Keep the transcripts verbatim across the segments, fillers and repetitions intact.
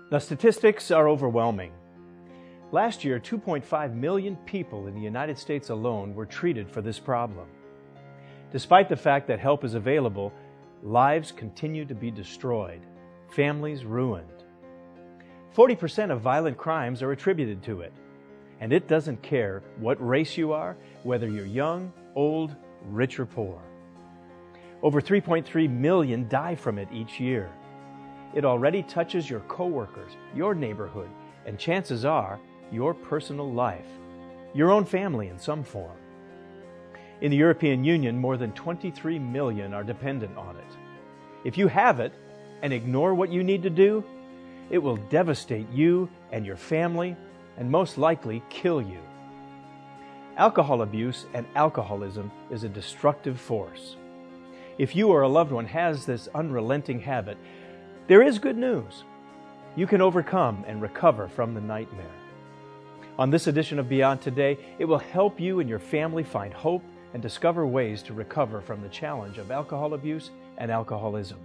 The statistics are overwhelming. Last year, two point five million people in the United States alone were treated for this problem. Despite the fact that help is available, lives continue to be destroyed, families ruined. forty percent of violent crimes are attributed to it, and it doesn't care what race you are, whether you're young, old, rich, or poor. Over three point three million die from it each year. It already touches your coworkers, your neighborhood, and chances are, your personal life, your own family in some form. In the European Union, more than twenty-three million are dependent on it. If you have it and ignore what you need to do, it will devastate you and your family and most likely kill you. Alcohol abuse and alcoholism is a destructive force. If you or a loved one has this unrelenting habit, there is good news. You can overcome and recover from the nightmare. On this edition of Beyond Today, it will help you and your family find hope and discover ways to recover from the challenge of alcohol abuse and alcoholism.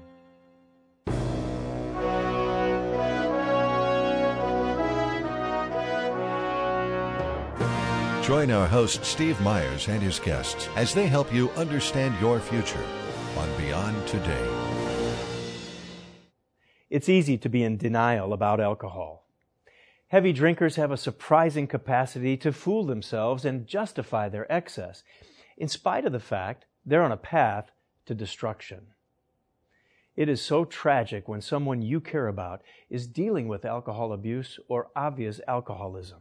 Join our host Steve Myers and his guests as they help you understand your future on Beyond Today. It's easy to be in denial about alcohol. Heavy drinkers have a surprising capacity to fool themselves and justify their excess, in spite of the fact they're on a path to destruction. It is so tragic when someone you care about is dealing with alcohol abuse or obvious alcoholism.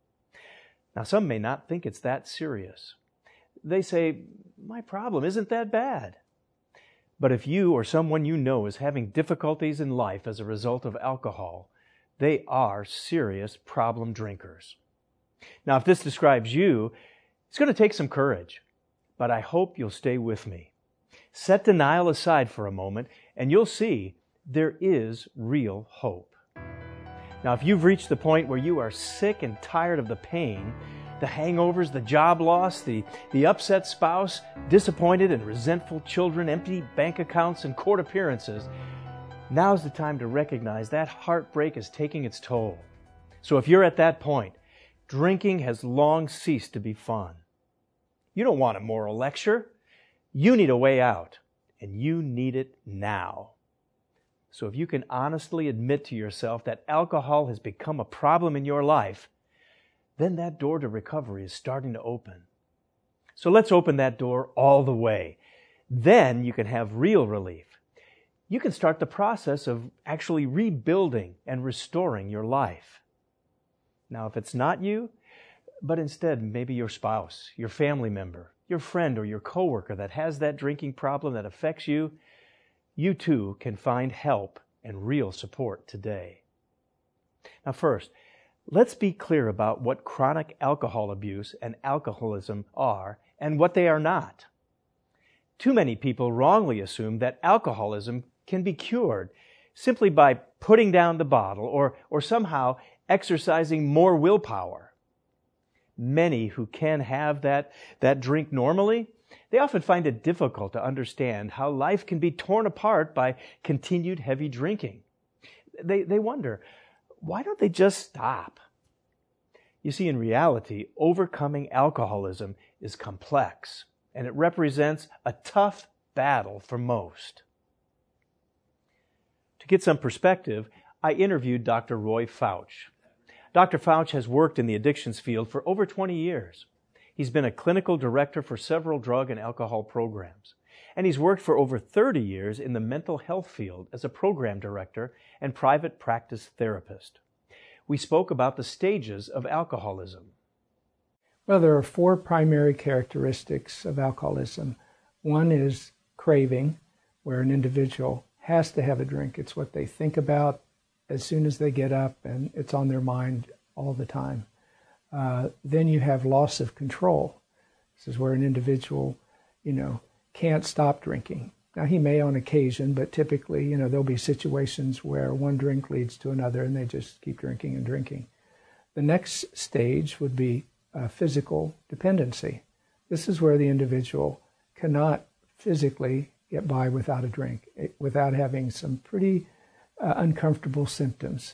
Now, some may not think it's that serious. They say, my problem isn't that bad. But if you or someone you know is having difficulties in life as a result of alcohol, they are serious problem drinkers. Now, if this describes you, it's going to take some courage, but I hope you'll stay with me. Set denial aside for a moment, and you'll see there is real hope. Now, if you've reached the point where you are sick and tired of the pain, the hangovers, the job loss, the, the upset spouse, disappointed and resentful children, empty bank accounts, and court appearances, now's the time to recognize that heartbreak is taking its toll. So if you're at that point, drinking has long ceased to be fun. You don't want a moral lecture. You need a way out, and you need it now. So if you can honestly admit to yourself that alcohol has become a problem in your life, then that door to recovery is starting to open. So let's open that door all the way. Then you can have real relief. You can start the process of actually rebuilding and restoring your life. Now, if it's not you, but instead maybe your spouse, your family member, your friend, or your coworker that has that drinking problem that affects you, you too can find help and real support today. Now first, let's be clear about what chronic alcohol abuse and alcoholism are and what they are not. Too many people wrongly assume that alcoholism can be cured simply by putting down the bottle or, or somehow exercising more willpower. Many who can have that, that drink normally, they often find it difficult to understand how life can be torn apart by continued heavy drinking. They, they wonder, why don't they just stop? You see, in reality, overcoming alcoholism is complex, and it represents a tough battle for most. To get some perspective, I interviewed Doctor Roy Fauch. Doctor Fauch has worked in the addictions field for over twenty years. He's been a clinical director for several drug and alcohol programs, and he's worked for over thirty years in the mental health field as a program director and private practice therapist. We spoke about the stages of alcoholism. Well, there are four primary characteristics of alcoholism. One is craving, where an individual has to have a drink. It's what they think about as soon as they get up, and it's on their mind all the time. Uh, then you have loss of control. This is where an individual, you know, can't stop drinking. Now, he may on occasion, but typically, you know, there'll be situations where one drink leads to another and they just keep drinking and drinking. The next stage would be uh, physical dependency. This is where the individual cannot physically get by without a drink, without having some pretty uh, uncomfortable symptoms.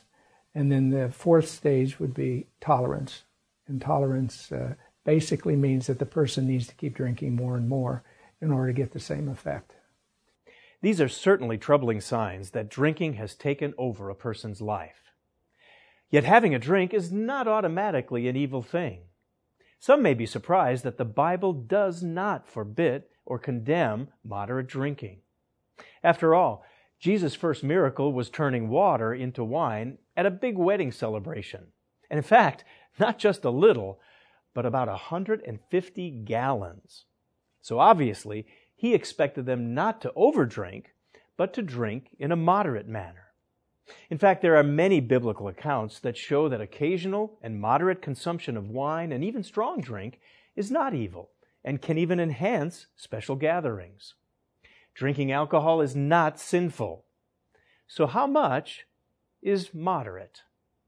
And then the fourth stage would be tolerance. And tolerance uh, basically means that the person needs to keep drinking more and more in order to get the same effect. These are certainly troubling signs that drinking has taken over a person's life. Yet having a drink is not automatically an evil thing. Some may be surprised that the Bible does not forbid or condemn moderate drinking. After all, Jesus' first miracle was turning water into wine at a big wedding celebration. And in fact, not just a little, but about one hundred fifty gallons. So obviously, he expected them not to overdrink, but to drink in a moderate manner. In fact, there are many biblical accounts that show that occasional and moderate consumption of wine and even strong drink is not evil and can even enhance special gatherings. Drinking alcohol is not sinful. So how much is moderate?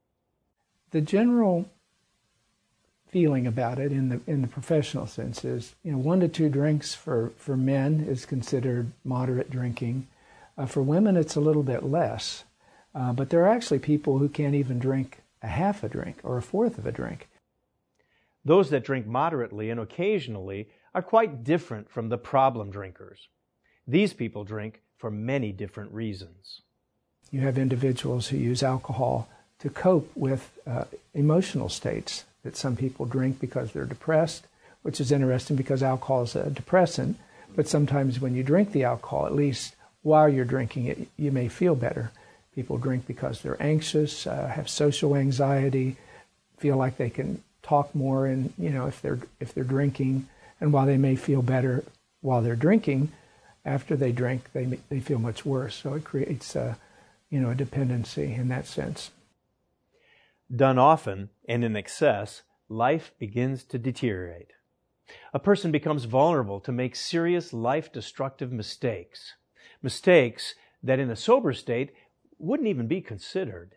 The general feeling about it in the in the professional sense is, you know, one to two drinks for, for men is considered moderate drinking. Uh, for women, it's a little bit less. Uh, but there are actually people who can't even drink a half a drink or a fourth of a drink. Those that drink moderately and occasionally are quite different from the problem drinkers. These people drink for many different reasons. You have individuals who use alcohol to cope with uh, emotional states that some people drink because they're depressed, which is interesting because alcohol is a depressant, but sometimes when you drink the alcohol, at least while you're drinking it, you may feel better. People drink because they're anxious, uh, have social anxiety, feel like they can talk more, and you know if they're if they're drinking, and while they may feel better while they're drinking, after they drink they they feel much worse. So it creates a you know a dependency in that sense. Done often and in excess, life begins to deteriorate. A person becomes vulnerable to make serious life-destructive mistakes, mistakes that in a sober state wouldn't even be considered.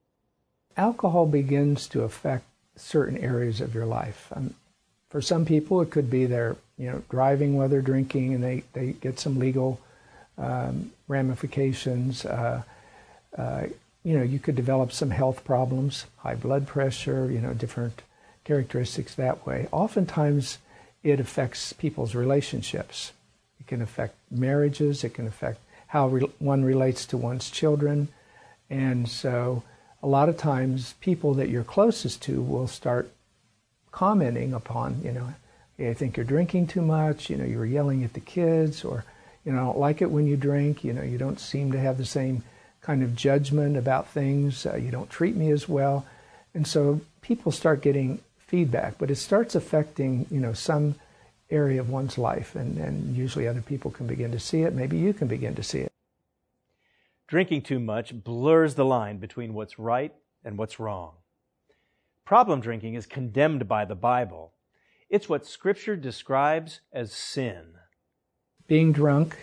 Alcohol begins to affect certain areas of your life. Um, for some people, it could be their, you know, driving while they're drinking, and they, they get some legal um, ramifications. Uh, uh, you know, you could develop some health problems, high blood pressure, you know, different characteristics that way. Oftentimes, it affects people's relationships. It can affect marriages. It can affect how re- one relates to one's children. And so a lot of times people that you're closest to will start commenting upon, you know, hey, I think you're drinking too much, you know, you're yelling at the kids, or, you know, I don't like it when you drink, you know, you don't seem to have the same kind of judgment about things, uh, you don't treat me as well. And so people start getting feedback, but it starts affecting, you know, some area of one's life, and, and usually other people can begin to see it. Maybe you can begin to see it. Drinking too much blurs the line between what's right and what's wrong. Problem drinking is condemned by the Bible. It's what Scripture describes as sin. Being drunk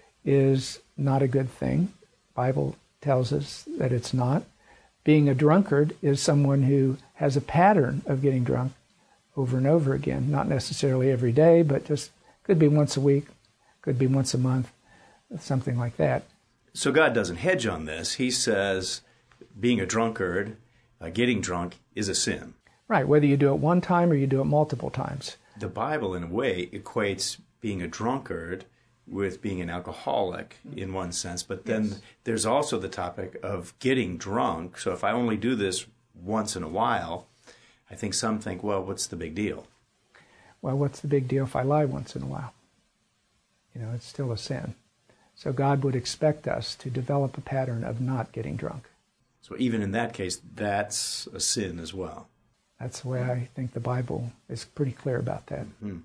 is not a good thing. The Bible tells us that it's not. Being a drunkard is someone who has a pattern of getting drunk over and over again, not necessarily every day, but just could be once a week, could be once a month, something like that. So God doesn't hedge on this. He says being a drunkard, uh, getting drunk, is a sin. Right, whether you do it one time or you do it multiple times. The Bible, in a way, equates being a drunkard with being an alcoholic in one sense, but then yes. There's also the topic of getting drunk. So if I only do this once in a while, I think some think, well, what's the big deal? Well, what's the big deal if I lie once in a while? You know, it's still a sin. So God would expect us to develop a pattern of not getting drunk. So even in that case, that's a sin as well. That's the way I think the Bible is pretty clear about that. Mm-hmm.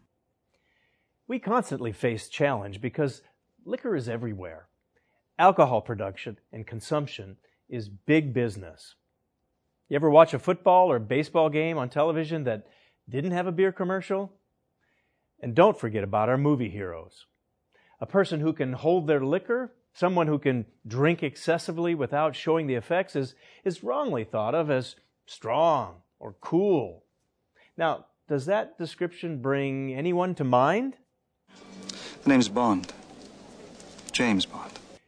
We constantly face challenge because liquor is everywhere. Alcohol production and consumption is big business. You ever watch a football or baseball game on television that didn't have a beer commercial? And don't forget about our movie heroes. A person who can hold their liquor, someone who can drink excessively without showing the effects, is, is wrongly thought of as strong or cool. Now, does that description bring anyone to mind? The name's Bond. James Bond.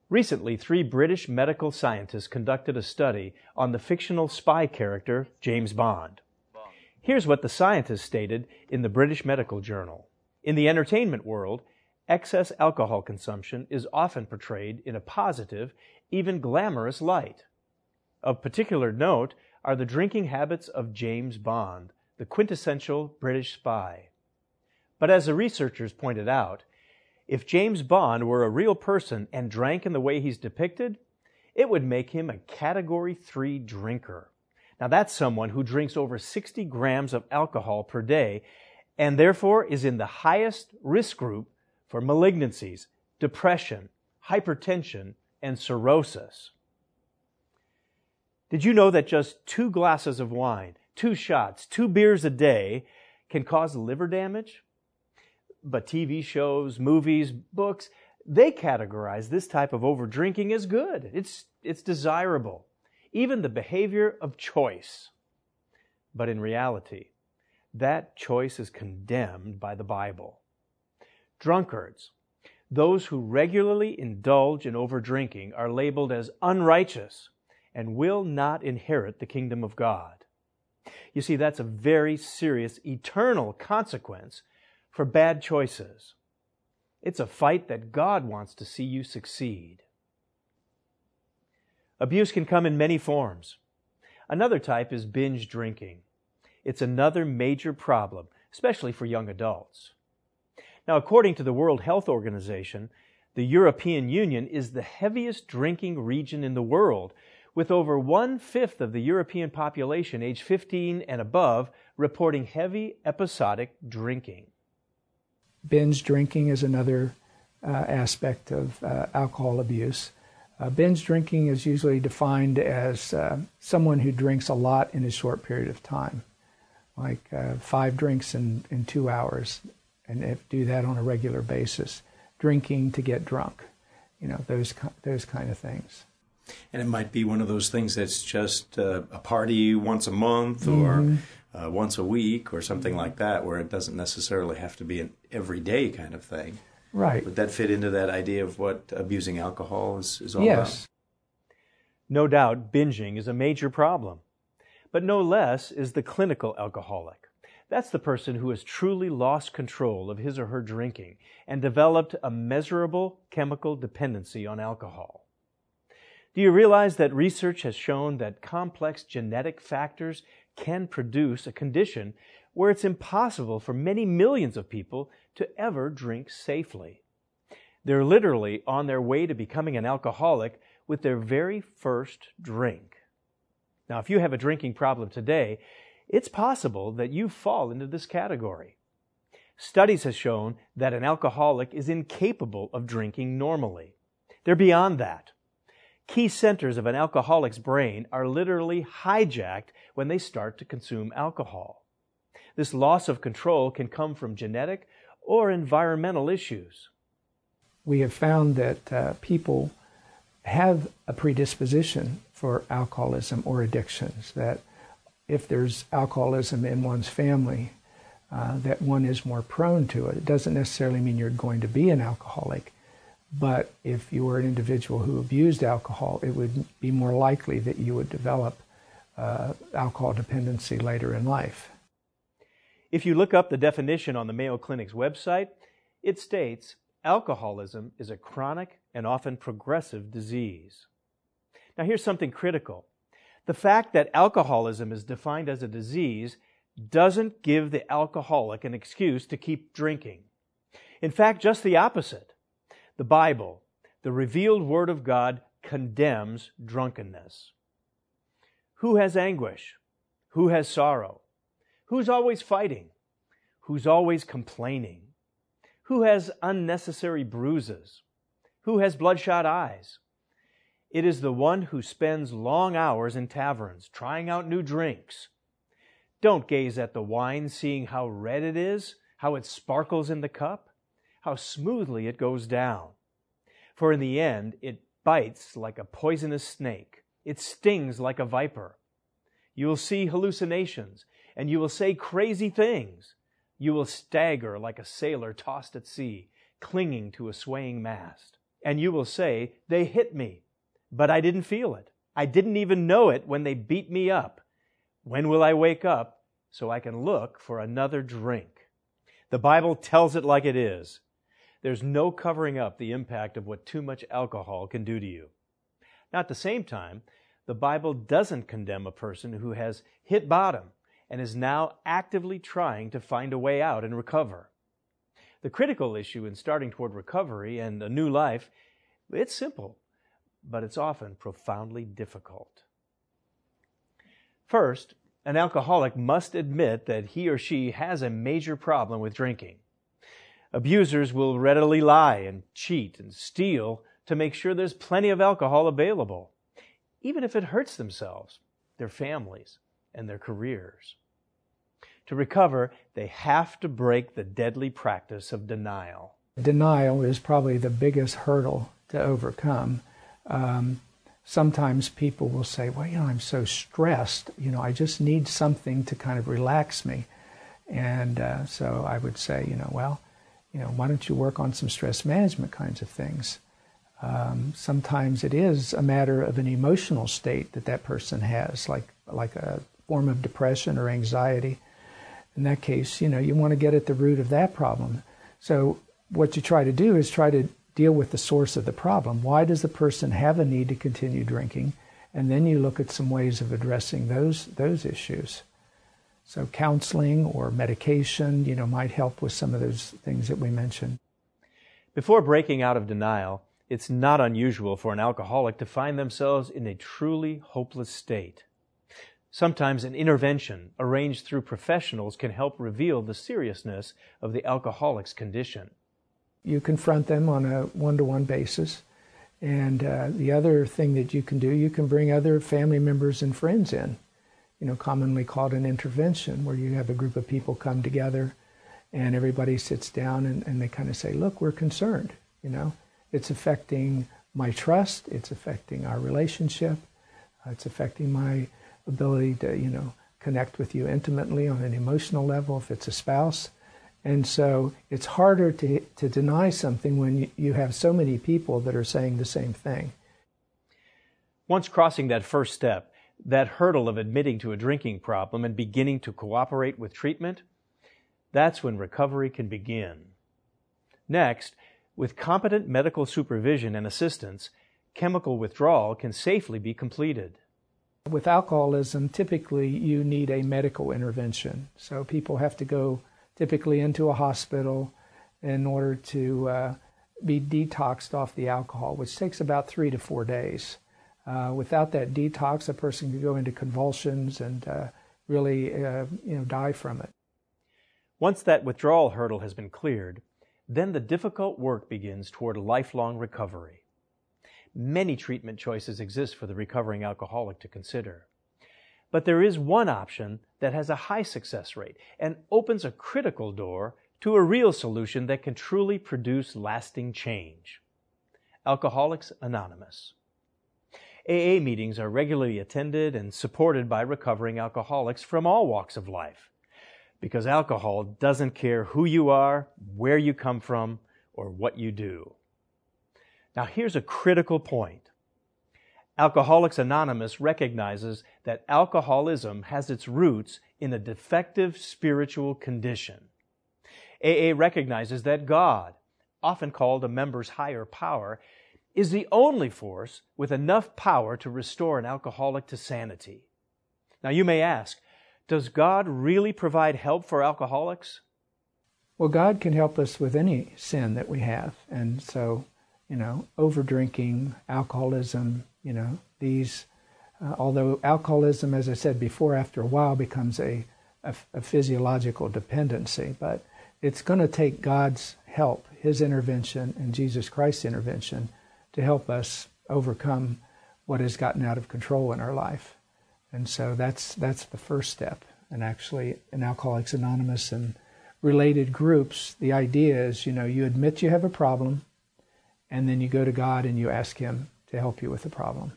Recently, three British medical scientists conducted a study on the fictional spy character James Bond. Here's what the scientists stated in the British Medical Journal. In the entertainment world, excess alcohol consumption is often portrayed in a positive, even glamorous light. Of particular note are the drinking habits of James Bond, the quintessential British spy. But as the researchers pointed out, if James Bond were a real person and drank in the way he's depicted, it would make him a Category three drinker. Now that's someone who drinks over sixty grams of alcohol per day and therefore is in the highest risk group for malignancies, depression, hypertension, and cirrhosis. Did you know that just two glasses of wine, two shots, two beers a day can cause liver damage? But T V shows, movies, books, they categorize this type of overdrinking as good. It's, it's desirable, even the behavior of choice. But in reality, that choice is condemned by the Bible. Drunkards, those who regularly indulge in overdrinking, are labeled as unrighteous and will not inherit the kingdom of God. You see, that's a very serious, eternal consequence for bad choices. It's a fight that God wants to see you succeed. Abuse can come in many forms. Another type is binge drinking. It's another major problem, especially for young adults. Now, according to the World Health Organization, the European Union is the heaviest drinking region in the world, with over one-fifth of the European population aged fifteen and above reporting heavy episodic drinking. Binge drinking is another uh, aspect of uh, alcohol abuse. Uh, binge drinking is usually defined as uh, someone who drinks a lot in a short period of time, like uh, five drinks in, in two hours, and if do that on a regular basis. Drinking to get drunk, you know, those those kind of things. And it might be one of those things that's just uh, a party once a month or Mm-hmm. uh, once a week or something like that, where it doesn't necessarily have to be an everyday kind of thing. Right. Would that fit into that idea of what abusing alcohol is, is all Yes. about? No doubt, binging is a major problem. But no less is the clinical alcoholic. That's the person who has truly lost control of his or her drinking and developed a measurable chemical dependency on alcohol. Do you realize that research has shown that complex genetic factors can produce a condition where it's impossible for many millions of people to ever drink safely? They're literally on their way to becoming an alcoholic with their very first drink. Now, if you have a drinking problem today, it's possible that you fall into this category. Studies have shown that an alcoholic is incapable of drinking normally. They're beyond that. Key centers of an alcoholic's brain are literally hijacked when they start to consume alcohol. This loss of control can come from genetic or environmental issues. We have found that uh, people have a predisposition for alcoholism or addictions, that if there's alcoholism in one's family, uh, that one is more prone to it. It doesn't necessarily mean you're going to be an alcoholic, but if you were an individual who abused alcohol, it would be more likely that you would develop uh, alcohol dependency later in life. If you look up the definition on the Mayo Clinic's website, it states, alcoholism is a chronic and often progressive disease. Now here's something critical. The fact that alcoholism is defined as a disease doesn't give the alcoholic an excuse to keep drinking. In fact, just the opposite. The Bible, the revealed Word of God, condemns drunkenness. Who has anguish? Who has sorrow? Who's always fighting? Who's always complaining? Who has unnecessary bruises? Who has bloodshot eyes? It is the one who spends long hours in taverns, trying out new drinks. Don't gaze at the wine, seeing how red it is, how it sparkles in the cup, how smoothly it goes down. For in the end, it bites like a poisonous snake. It stings like a viper. You will see hallucinations, and you will say crazy things. You will stagger like a sailor tossed at sea, clinging to a swaying mast. And you will say, "They hit me, but I didn't feel it. I didn't even know it when they beat me up. When will I wake up so I can look for another drink?" The Bible tells it like it is. There's no covering up the impact of what too much alcohol can do to you. Now, at the same time, the Bible doesn't condemn a person who has hit bottom and is now actively trying to find a way out and recover. The critical issue in starting toward recovery and a new life, it's simple, but it's often profoundly difficult. First, an alcoholic must admit that he or she has a major problem with drinking. Abusers will readily lie and cheat and steal to make sure there's plenty of alcohol available, even if it hurts themselves, their families, and their careers. To recover, they have to break the deadly practice of denial. Denial is probably the biggest hurdle to overcome. Um, sometimes people will say, well, you know, I'm so stressed, you know, I just need something to kind of relax me. And uh, so I would say, you know, well, you know, why don't you work on some stress management kinds of things? Um, sometimes it is a matter of an emotional state that that person has, like like a form of depression or anxiety. In that case, you know, you want to get at the root of that problem. So what you try to do is try to deal with the source of the problem. Why does the person have a need to continue drinking? And then you look at some ways of addressing those those issues. So counseling or medication, you know, might help with some of those things that we mentioned. Before breaking out of denial, it's not unusual for an alcoholic to find themselves in a truly hopeless state. Sometimes an intervention arranged through professionals can help reveal the seriousness of the alcoholic's condition. You confront them on a one-to-one basis. And uh, the other thing that you can do, you can bring other family members and friends in, you know, commonly called an intervention, where you have a group of people come together and everybody sits down and, and they kind of say, look, we're concerned, you know. It's affecting my trust, it's affecting our relationship, uh, it's affecting my ability to, you know, connect with you intimately on an emotional level if it's a spouse. And so it's harder to to deny something when you, you have so many people that are saying the same thing. Once crossing that first step, that hurdle of admitting to a drinking problem and beginning to cooperate with treatment, that's when recovery can begin. Next, with competent medical supervision and assistance, chemical withdrawal can safely be completed. With alcoholism, typically you need a medical intervention. So people have to go typically into a hospital in order to uh, be detoxed off the alcohol, which takes about three to four days. Uh, without that detox, a person could go into convulsions and uh, really uh, you know, die from it. Once that withdrawal hurdle has been cleared, then the difficult work begins toward lifelong recovery. Many treatment choices exist for the recovering alcoholic to consider. But there is one option that has a high success rate and opens a critical door to a real solution that can truly produce lasting change. Alcoholics Anonymous. A A meetings are regularly attended and supported by recovering alcoholics from all walks of life, because alcohol doesn't care who you are, where you come from, or what you do. Now, here's a critical point. Alcoholics Anonymous recognizes that alcoholism has its roots in a defective spiritual condition. A A recognizes that God, often called a member's higher power, is the only force with enough power to restore an alcoholic to sanity. Now, you may ask, does God really provide help for alcoholics? Well, God can help us with any sin that we have. And so, you know, over-drinking, alcoholism, you know, these, uh, although alcoholism, as I said before, after a while becomes a, a, a physiological dependency, but it's going to take God's help, His intervention and Jesus Christ's intervention to help us overcome what has gotten out of control in our life. And so that's that's the first step. And actually, in Alcoholics Anonymous and related groups, the idea is, you know, you admit you have a problem, and then you go to God and you ask Him to help you with the problem.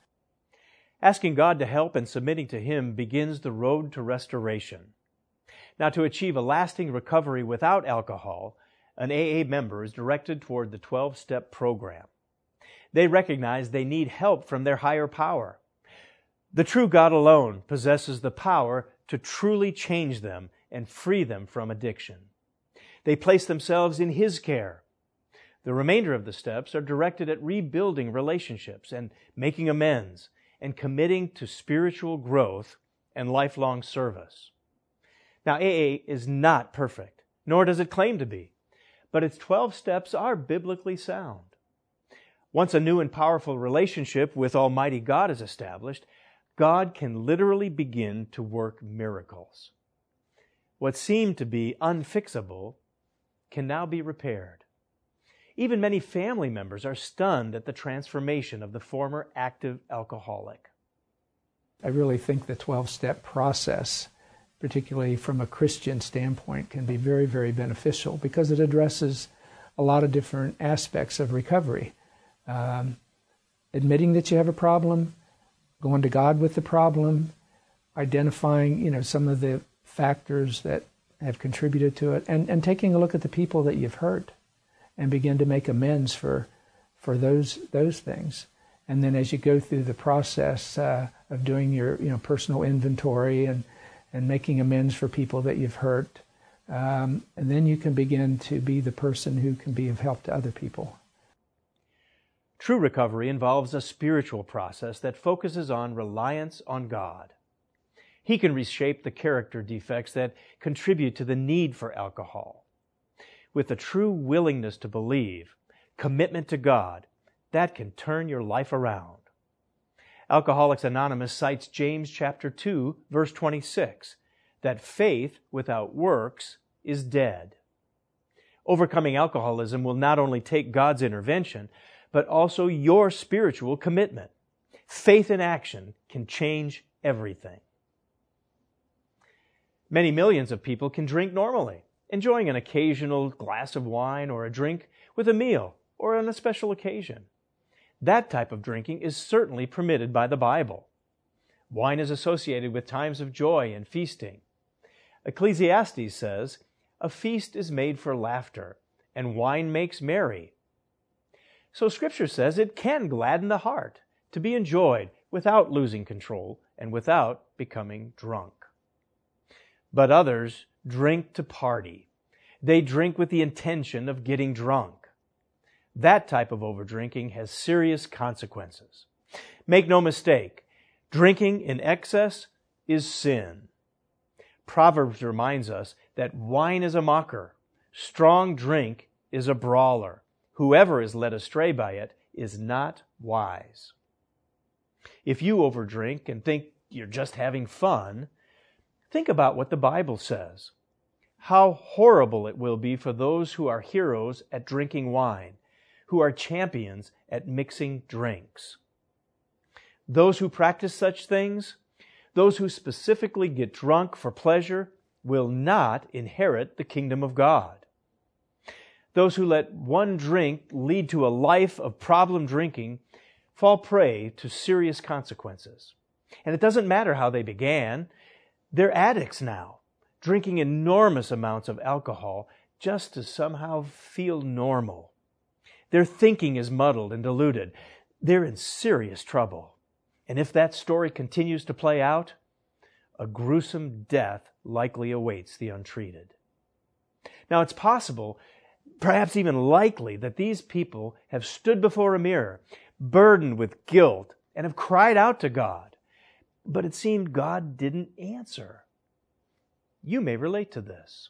Asking God to help and submitting to Him begins the road to restoration. Now, to achieve a lasting recovery without alcohol, an A A member is directed toward the twelve-step program. They recognize they need help from their higher power. The true God alone possesses the power to truly change them and free them from addiction. They place themselves in His care. The remainder of the steps are directed at rebuilding relationships and making amends and committing to spiritual growth and lifelong service. Now, A A is not perfect, nor does it claim to be, but its twelve steps are biblically sound. Once a new and powerful relationship with Almighty God is established, God can literally begin to work miracles. What seemed to be unfixable can now be repaired. Even many family members are stunned at the transformation of the former active alcoholic. I really think the twelve-step process, particularly from a Christian standpoint, can be very, very beneficial because it addresses a lot of different aspects of recovery. Um, admitting that you have a problem, going to God with the problem, identifying, you know, some of the factors that have contributed to it, and, and taking a look at the people that you've hurt and begin to make amends for for those those things. And then as you go through the process uh, of doing your you know personal inventory and and making amends for people that you've hurt, um, and then you can begin to be the person who can be of help to other people. True recovery involves a spiritual process that focuses on reliance on God. He can reshape the character defects that contribute to the need for alcohol. With a true willingness to believe, commitment to God, that can turn your life around. Alcoholics Anonymous cites James chapter two, verse twenty-six, that faith without works is dead. Overcoming alcoholism will not only take God's intervention, but also your spiritual commitment. Faith in action can change everything. Many millions of people can drink normally, enjoying an occasional glass of wine or a drink with a meal or on a special occasion. That type of drinking is certainly permitted by the Bible. Wine is associated with times of joy and feasting. Ecclesiastes says, "A feast is made for laughter, and wine makes merry." So Scripture says it can gladden the heart to be enjoyed without losing control and without becoming drunk. But others drink to party. They drink with the intention of getting drunk. That type of overdrinking has serious consequences. Make no mistake, drinking in excess is sin. Proverbs reminds us that wine is a mocker, strong drink is a brawler. Whoever is led astray by it is not wise. If you overdrink and think you're just having fun, think about what the Bible says. How horrible it will be for those who are heroes at drinking wine, who are champions at mixing drinks. Those who practice such things, those who specifically get drunk for pleasure, will not inherit the kingdom of God. Those who let one drink lead to a life of problem drinking fall prey to serious consequences. And it doesn't matter how they began. They're addicts now, drinking enormous amounts of alcohol just to somehow feel normal. Their thinking is muddled and diluted. They're in serious trouble. And if that story continues to play out, a gruesome death likely awaits the untreated. Now, it's possible, perhaps even likely, that these people have stood before a mirror, burdened with guilt, and have cried out to God. But it seemed God didn't answer. You may relate to this.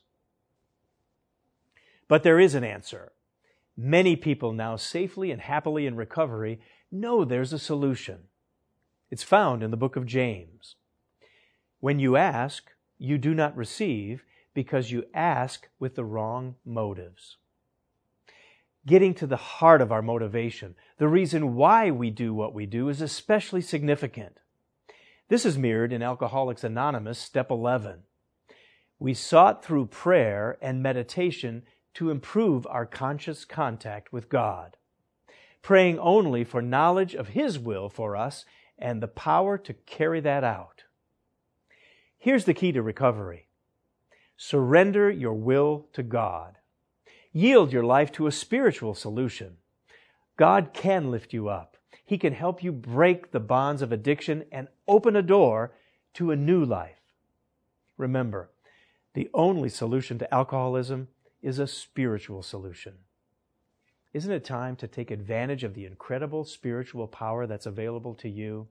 But there is an answer. Many people now safely and happily in recovery know there's a solution. It's found in the book of James. When you ask, you do not receive because you ask with the wrong motives. Getting to the heart of our motivation, the reason why we do what we do, is especially significant. This is mirrored in Alcoholics Anonymous, Step eleven. We sought through prayer and meditation to improve our conscious contact with God, praying only for knowledge of His will for us and the power to carry that out. Here's the key to recovery. Surrender your will to God. Yield your life to a spiritual solution. God can lift you up. He can help you break the bonds of addiction and open a door to a new life. Remember, the only solution to alcoholism is a spiritual solution. Isn't it time to take advantage of the incredible spiritual power that's available to you?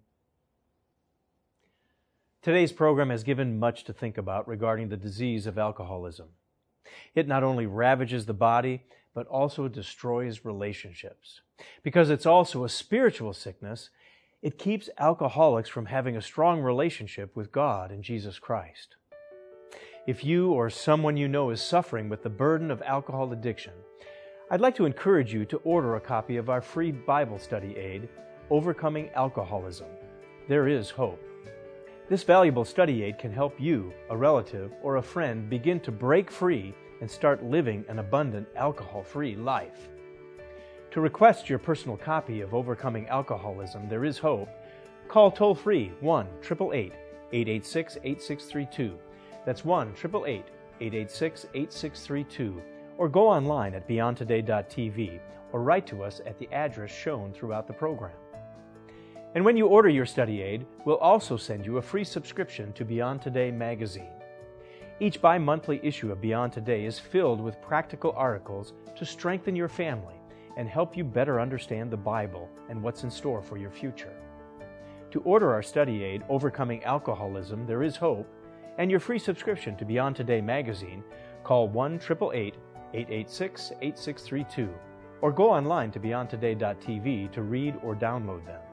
Today's program has given much to think about regarding the disease of alcoholism. It not only ravages the body, but also destroys relationships. Because it's also a spiritual sickness, it keeps alcoholics from having a strong relationship with God and Jesus Christ. If you or someone you know is suffering with the burden of alcohol addiction, I'd like to encourage you to order a copy of our free Bible study aid, Overcoming Alcoholism. There is hope. This valuable study aid can help you, a relative, or a friend begin to break free and start living an abundant alcohol-free life. To request your personal copy of Overcoming Alcoholism, There is Hope, call toll-free one eight eight eight, eight eight six, eight six three two. That's one eight eight eight, eight eight six, eight six three two. Or go online at beyond today dot t v or write to us at the address shown throughout the program. And when you order your study aid, we'll also send you a free subscription to Beyond Today magazine. Each bi-monthly issue of Beyond Today is filled with practical articles to strengthen your family and help you better understand the Bible and what's in store for your future. To order our study aid, Overcoming Alcoholism, There is Hope, and your free subscription to Beyond Today magazine, call one eight eight eight, eight eight six, eight six three two or go online to beyond today dot t v to read or download them.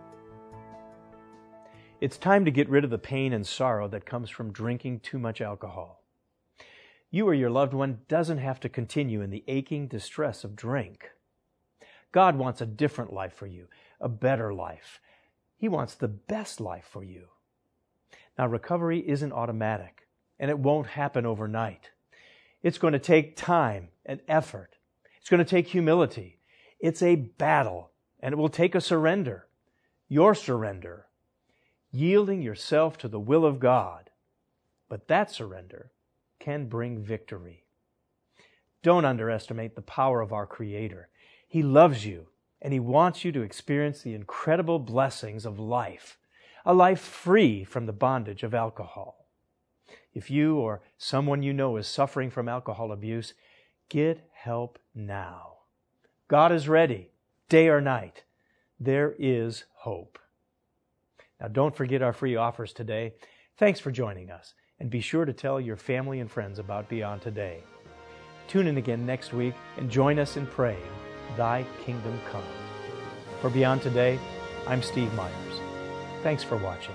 It's time to get rid of the pain and sorrow that comes from drinking too much alcohol. You or your loved one doesn't have to continue in the aching distress of drink. God wants a different life for you, a better life. He wants the best life for you. Now, recovery isn't automatic, and it won't happen overnight. It's going to take time and effort. It's going to take humility. It's a battle, and it will take a surrender. Your surrender. Yielding yourself to the will of God. But that surrender can bring victory. Don't underestimate the power of our Creator. He loves you, and He wants you to experience the incredible blessings of life, a life free from the bondage of alcohol. If you or someone you know is suffering from alcohol abuse, get help now. God is ready, day or night. There is hope. Now, don't forget our free offers today. Thanks for joining us, and be sure to tell your family and friends about Beyond Today. Tune in again next week and join us in praying, Thy Kingdom Come. For Beyond Today, I'm Steve Myers. Thanks for watching.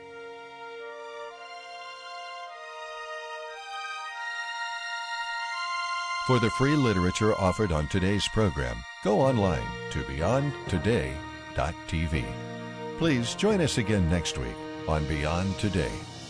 For the free literature offered on today's program, go online to beyond today dot t v. Please join us again next week on Beyond Today.